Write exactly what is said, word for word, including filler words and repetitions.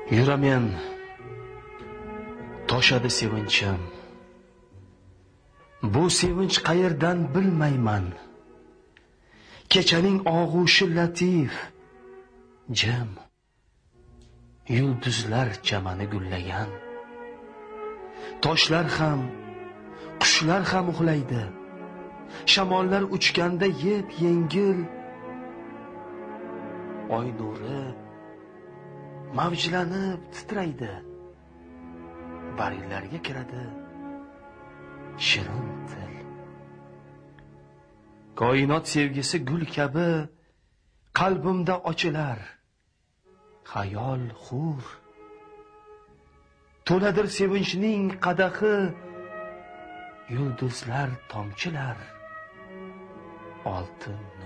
Yuramen, toshadi sevinchim. Bu sevinch qayerdan bilmayman. Kechaning og'ushi latif, jim. Yulduzlar chamani gullagan. Toshlar ham, qushlar ham uxlaydi. Shamollar uchganda yeb yengil. Oy nuri mavjlanib titraydi. Barglarga kiradi shirin til. Koinot sevgisi gul kabi qalbimda ochilar. Xayol xur. To'ladir sevinchning qadahi. Yulduzlar tomchilar. Oltin